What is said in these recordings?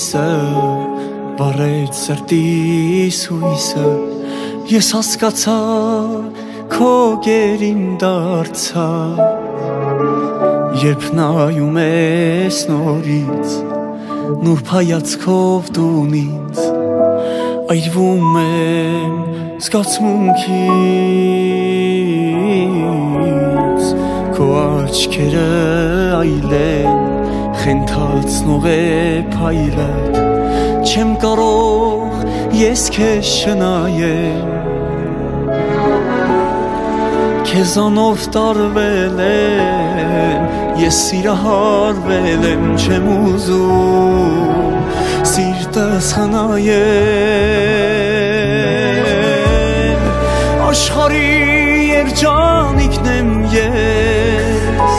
լույսը վառեց սրտիս հույսը ես հասկացա քո գերին դարձա երբ նայում ես նորից նուրբ հայացքով դու ինձ այրվում եմ զգացմունքից քո աչքերը այլեն խենթացնող է փայլդ չեմ կարող ես քեզ չնայեմ քեզանով տարվել եմ ես սիրահարվել եմ չեմ ուզում սիրտս խնայեմ աշխարհի երջանիկն եմ ես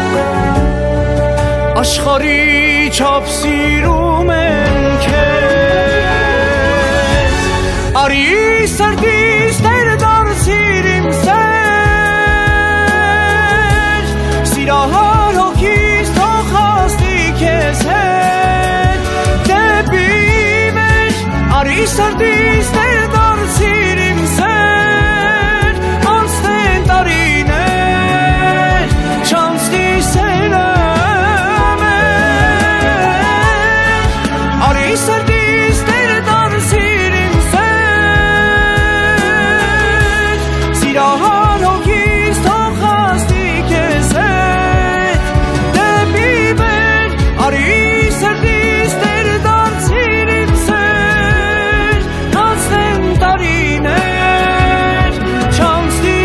աշխարհի չափ սիրում եմ քեզ արի սրտիս տեր դարձիր իմ սեր սիրահար հոգիս թող հասնի քեզ հետ դեպի մեր արի սրտիս տեր դարձիր իմ սեր անցնեն տարիներ չանցնի սերը Sardis ter darsin imset Sirahar hokis tokhasti keset Debiber Ari sardis ter darsin imset Hasten tariner Chansti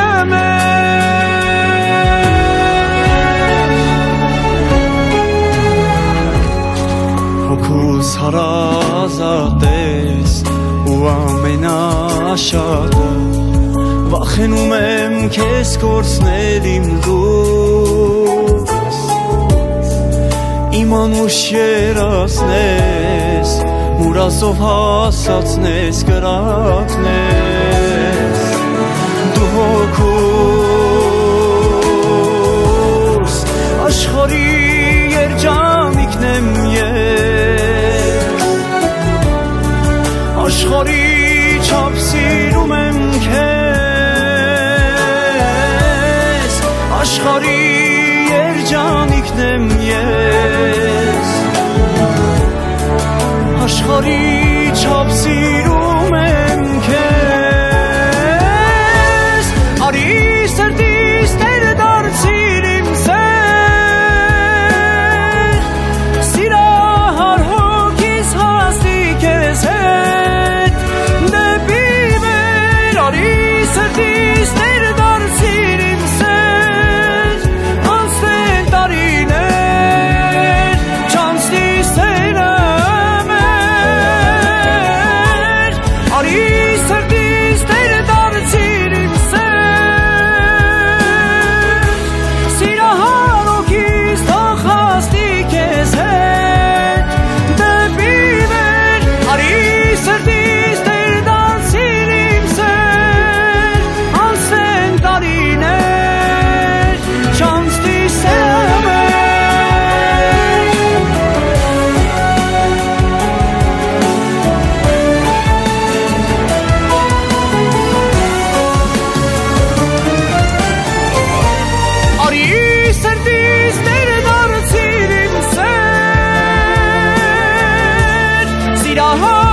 Հոգուս հարազատ ես ու ամենաշատը վախենում եմ քեզ կորցնել իմ դուրս իմ անուշ երացնես մուրասով հասացնես կրակնես դու հոգուս աշխարհի երջանիկն եմ ես աշխարհի չափ սիրում եմ քեզ աշխարհի երջանիկն եմ ես աշխարհի չափ սիրում եմ քեզ արի սրտիս տեր դարձիր իմ սեր սիրահար հոգիս հասնի քեզ հետ Sardis ter darsin imset Ansten tariner Chansti seramer Ari sardis ter darsin imset Sirahar hokis tokhasti keset Debiber Ari sardis ter darsin Sardis ter darsin imset Sirahar